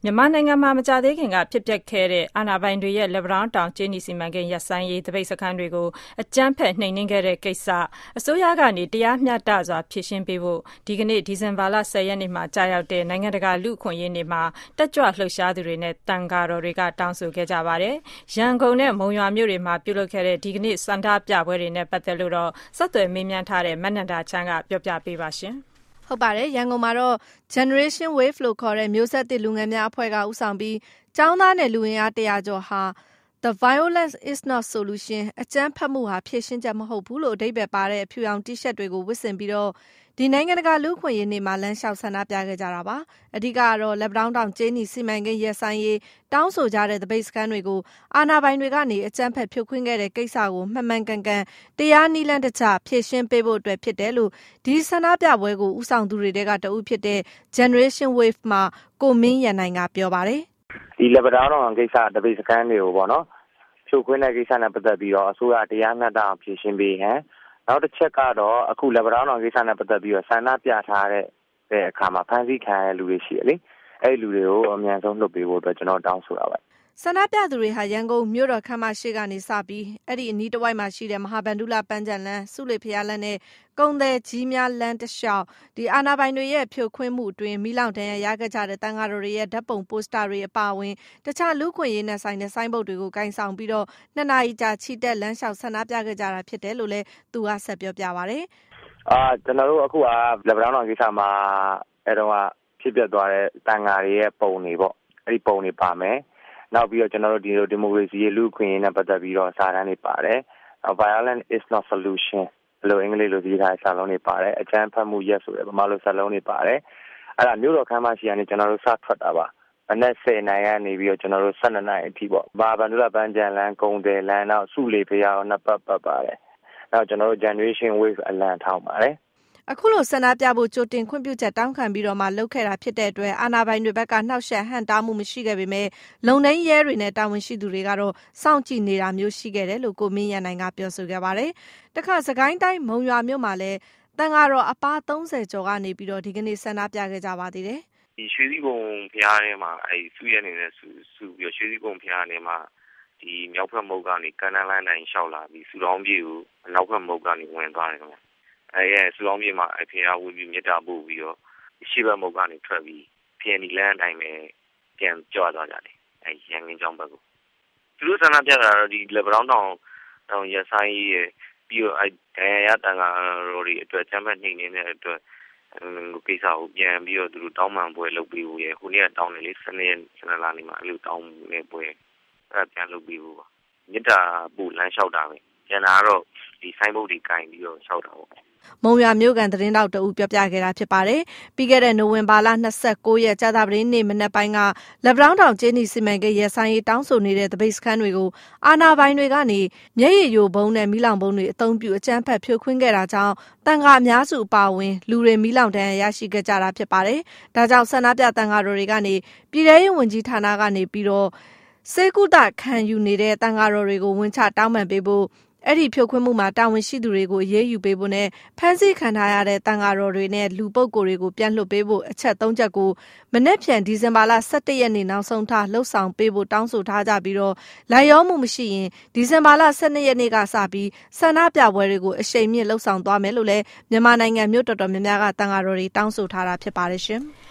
မြန်မာနိုင်ငံမှာမကြာသေးခင်ကဖြစ်ပျက်ခဲ့တဲ့အာဏာပိုင်တွေရဲ့လက်ပံတောင်းတောင်ကြေးနီစီမံကိန်းရပ်ဆိုင်းရေးတပိတ်စခန်းတွေကိုအကြမ်းဖက်နှိမ်နင်းခဲ့တဲ့ကိစ္စအစိုးရကနေတရားမျှတစွာဖြေရှင်းပေးဖို့ဒီကနေ့ဒီဇင်ဘာလ 10 ရက်နေ့မှာကြာရောက်တဲ့နိုင်ငံတကာလူ့အခွင့်အရေးနေ့မှာတက်ကြွလှုပ်ရှားသူတွေနဲ့တန်ဃာတော်တွေကတောင်းဆိုခဲ့ကြပါတယ်။ရန်ကုန်နဲ့မုံရွာမြို့တွေမှာပြုလုပ်ခဲ့တဲ့ဒီကနေ့ဆန္ဒပြပွဲတွေနဲ့ပတ်သက်လို့တော့ဆက်သွယ်မေးမြန်းထားတဲ့မနန္ဒာချမ်းကပြောပြပေးပါရှင်။ဟုတ်ပါတယ်ရန်ကုန်မှာတော့ Generation Wave လို့ခေါ်တဲ့မျိုးဆက်သစ်လူငယ်များအဖွဲ့ကဦးဆောင်ပြီးကျောင်းသားနဲ့လူဝင်အား100ကျော်ဟာ The violence is not solution အကြမ်းဖက်မှုဟာဖြေရှင်းချက်မဟုတ်ဘူးလို့အဓိပ္ပာယ်ပါတဲ့အဖြူရောင် T-shirt တွေကိုဝတ်ဆင်ပြီးတော့ဒီနိုင်ငံတကာလူ့အခွင့်အရေးနေ့မှာလမ်းလျှောက်ဆန္ဒပြခဲ့ကြတာပါအဓိကကတော့လက်ပံတောင်းကြေးနီစီမံကိန်းရပ်ဆိုင်းရေးတောင်းဆိုကြတဲ့တပိတ်စခန်းတွေကိုအာဏာပိုင်တွေကနေအကြမ်းဖက်ဖြိုခွင်းခဲ့တဲ့ကိစ္စကိုမှန်မှန်ကန်ကန်တရားနည်းလမ်းတကျဖြေရှင်းပေးဖို့အတွက်ဖြစ်တယ်လို့ဒီဆန္ဒပြပွဲကိုဦးဆောင်သူတွေကတဦးဖြစ်တဲ့ Generation Wave မှာကိုမင်းရန်နိုင်ကပြောပါတယ်ဒီလက်ပံတောင်းကိစ္စတပိတ်စခန်းတွေကိုပေါ့နော်ဖြိုခွင်းတဲ့ကိစ္စနဲ့ပတ်သက်ပြီးတော့အစိုးရတရားမျှတအောင်ဖြေရှင်းပေးဟန်နောက်တစ်ချက်ကတော့အခုလက်ပံတောင်းကိစ္စနဲ့ပတ်သက်ပြီးတော့ဆန္ဒပြထားတဲ့အခါမှာဖမ်းဆီးခံရတဲ့လူတွေရှိတယ်လေအဲ့ဒီလူတွေကိုအမြန်ဆုံးလွှတ်ပေးဖို့အတွက်ကျွန်တော်တောင်းဆိုတာပါဆန္ဒပြသူတွေဟာရန်ကုန်မြို့တော်ခမ်းမရှိကနေစပြီးအဲ့ဒီအနီးတစ်ဝိုက်မှာရှိတဲ့မဟာဗန္ဓုလပန်းခြံလမ်းစုလေဖျားလမ်းနဲ့ကုန်းသည်ကြီးများလမ်းတစ်လျှောက်ဒီအာဏာပိုင်တွေရဲ့ဖြိုခွင်းမှုအတွင်းမိလောင်တန်းရခဲ့ကြတဲ့တန်ဃာတော်တွေရဲ့ဓာတ်ပုံပိုစတာတွေအပါအဝင်တခြားလူခွင့်ရေးနဲ့ဆိုင်တဲ့ဆိုင်းဘုတ်တွေကိုကင်ဆောင်ပြီးတော့2နာရီကြာချီတက်လမ်းလျှောက်ဆန္ဒပြခဲ့ကြတာဖြစ်တယ်လို့လည်းသူကဆက်ပြောပြပါတယ်ကျွန်တော်တို့အခုကလက်ပံတောင်းကိစ္စမှာအဲ့တော့ဖြစ်ပျက်သွားတဲ့တန်ဃာတွေရဲ့ပုံတွေပေါ့အဲ့ဒီပုံတွေပါမယ်နောက်ပြီးတော့ကျွန်တော်တို့ဒီမိုကရေစီရဲ့လူ့အခွင့်အရေးနဲ့ပတ်သက်ပြီးတော့စာတမ်းတွေပါတယ်။ Violence is not solution လို့အင်္ဂလိပ်လိုရေးထားတဲ့စာလုံးတွေပါတယ်။အကြမ်းဖက်မှုရက်ဆိုတဲ့ဗမာလိုစာလုံးတွေပါတယ်။အဲ့ဒါမြို့တော်ခမ်းမရှိကနေကျွန်တော်တို့စထွက်တာပါ။မနက်10:00နာရီကနေပြီးတော့ကျွန်တော်တို့12:00နာရီအထိပေါ့။ဘာဗန္ဓုလပန်းခြံလမ်းကုန်းတယ်လမ်းနောက်စုလေဖျားနှစ်ပတ်ပါတယ်။နောက်ကျွန်တော်တို့ Generation Wave အလံထောင်းပါတယ်။အခုလိုဆန္ဒပြဖို့ကြိုတင်ခွင့်ပြုချက်တောင်းခံပြီးတော့မှလုပ်ခဲ့တာဖြစ်တဲ့အတွက်အာဏာပိုင်တွေဘက်ကနှောက်ယှက်ဟန့်တားမှုမရှိခဲ့ပေမဲ့လုံခြုံရေးရဲတွေနဲ့တာဝန်ရှိသူတွေကတော့စောင့်ကြည့်နေတာမျိုးရှိခဲ့တယ်လို့ကိုမင်းရန်နိုင်ကပြောဆိုခဲ့ပါတယ်။တခါစကိုင်းတိုင်းမုံရွာမြို့မှာလည်းတန်ဃာတော်အပါ30ကျော်ကနေပြီးတော့ဒီကနေ့ဆန္ဒပြခဲ့ကြပါသေးတယ်။ဒီရွှေစည်းကုံဖျားထဲမှာစုရနေတဲ့စုပြီးရွှေစည်းကုံဖျားထဲမှာဒီမြောက်ဖက်မုတ်ကနေကန္နလန်းတိုင်းလျှောက်လာပြီးစုတော်ပြေကိုအနောက်ဖက်မုတ်ကနေဝင်သွားတယ်ခင်ဗျ။စူလောင်းပြေမှာဖျားဝင်ပြီးမြတ်တာပို့ပြီးတော့ရှေ့ဘက်မုတ်ကနေထွက်ပြီးဖျန်ဒီလန်းအတိုင်းပဲပြန်ကြွသွားကြတယ်ရန်ကင်းကျောင်းဘက်ကိုသူတို့ဆန္ဒပြတာတော့ဒီလက်ပံတောင်းရဆိုင်ရေးပြီးတော့ရတန်ကရိုတွေအတွက်ချမ်းဖတ်နေနေတဲ့အတွက်ကိစ္စကိုပြန်ပြီးတော့သူတို့တောင်းပန်ပွဲလုပ်ပြီးဟိုနေ့ကတောင်းတယ်လေ12လနေမှာအဲ့လိုတောင်းနေပွဲအဲ့ပြန်လုပ်ပြီးပါမြတ်တာပို့လမ်းလျှောက်တာပဲကျန်တာကတော့ဒီဆိုင်းဘုတ်တွေကင်ပြီးတော့လျှောက်တာပေါ့မုံရွာမြို့ကန်သတင်းတောက်တဦးပြောပြခဲ့တာဖြစ်ပါတယ်။ပြီးခဲ့တဲ့နိုဝင်ဘာလ29ရက်ကြာသပတေးနေ့မနက်ပိုင်းကလက်ပံတောင်းကြေးနီစီမံကိန်းရဆိုင်ရေးတောင်းဆိုနေတဲ့တပိတ်စခန်းတွေကိုအာဏာပိုင်တွေကနေမျက်ရည်ယိုဘုံနဲ့မီးလောင်ဘုံတွေအသုံးပြုအကြမ်းဖက်ဖြိုခွင်းခဲ့တာကြောင့်တန်ဃာအများစုအပါအဝင်လူတွေမီးလောင်တန်းရရှိခဲ့ကြတာဖြစ်ပါတယ်။ဒါကြောင့်ဆန္ဒပြတန်ဃာတော်တွေကနေပြည်ထရေးဝန်ကြီးဌာနကနေပြီးတော့စေကုသခံယူနေတဲ့တန်ဃာတော်တွေကိုဝန်ချတောင်းပန်ပေးဖို့အဲ့ဒီဖြိုခွင်းမှုမှာတာဝန်ရှိသူတွေကိုအရေးယူပေးဖို့နဲ့ဖမ်းဆီးခံထားရတဲ့တန်ဃာတော်တွေနဲ့လူပုဂ္ဂိုလ်တွေကိုပြန်လွှတ်ပေးဖို့အချက်3ချက်ကိုမနေ့ဖြန်ဒီဇင်ဘာလ17ရက်နေ့နောက်ဆုံးထားလှုပ်ဆောင်ပေးဖို့တောင်းဆိုထားကြပြီးတော့လိုက်ရောမှုမရှိရင်ဒီဇင်ဘာလ12ရက်နေ့ကစပြီးဆန္ဒပြပွဲတွေကိုအရှိန်မြင့်လှုပ်ဆောင်သွားမယ်လို့လည်းမြန်မာနိုင်ငံမြို့တော်တော်များများကတန်ဃာတော်တွေတောင်းဆိုထားတာဖြစ်ပါတယ်ရှင်။